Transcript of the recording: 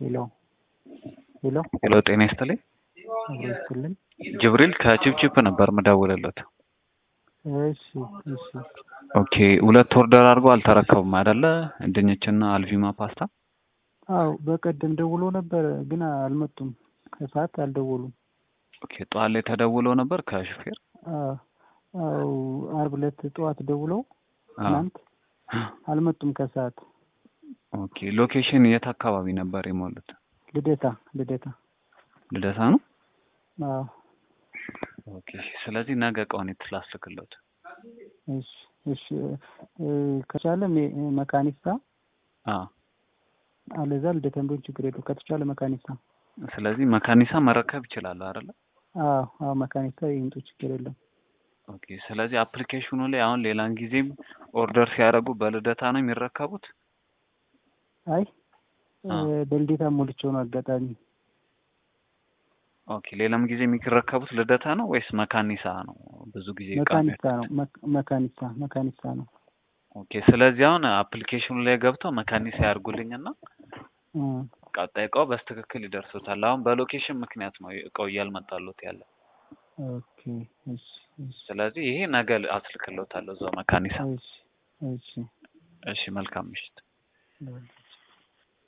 ሄሎ ሄሎ ሄሎ ጤና ይስጥልኝ። አብሮ ይስጥልኝ። ጅብሪል ከቺፕቺፕ ነበር መደወልለት። እሺ እሺ። ኦኬ ሁለት ኦርደር አድርጎ አልተረከቡም አይደለ? ድንችና አልቪማ ፓስታ። አው በቀደም ደውሎ ነበር ግን አልመጡም። ከሰዓት አልደወሉም። ኦኬ ጠዋት ላይ ተደውሎ ነበር ከሹፌር? አው ዓርብ ዕለት ጠዋት ደውለው ትናንት አልመጡም ከሰዓት። ኦኬ ሎኬሽን የት አካባቢ ነበር የሞሉት? ልደታ ነው? አዎ። ኦኬ ስለዚህ ነገ ቀውን ይትላስክሉት። እሺ እሺ። ከቻለ መካኒሳ አለዛ ልደታ እንደሆነ ችግር የለው። ከተቻለ መካኒሳ። ስለዚህ መካኒሳ መረከብ ይችላል አይደለ? አዎ መካኒሳ ይምጡ ችግር የለም። ኦኬ ስለዚህ አፕሊኬሽኑ ላይ አሁን ሌላን ጊዜም ኦርደር ሲያደርጉ በልደታ ነው የሚረከቡት? አይ በልደታ ሞልቼው ነው አጋጣሚ። ኦኬ ሌላም ጊዜ የሚረከቡት ልደታ ነው ወይስ መካኒሳ ነው? ብዙ ጊዜ መካኒሳ ነው። ኦኬ ስለዚህ አሁን አፕሊኬሽኑ ላይ ገብተው መካኒሳ ያርጉልኝና ቀጣይ እቃው በስትክክል ይደርሱታል። አሁን በሎኬሽን ምክንያት ነው እቃው እያልመጣሉት ያለ። ኦኬ እሺ። ስለዚህ ይሄ ነገ አስልክልዎታለሁ እዛው መካኒሳ። እሺ። እሺ መልካም ምሽት።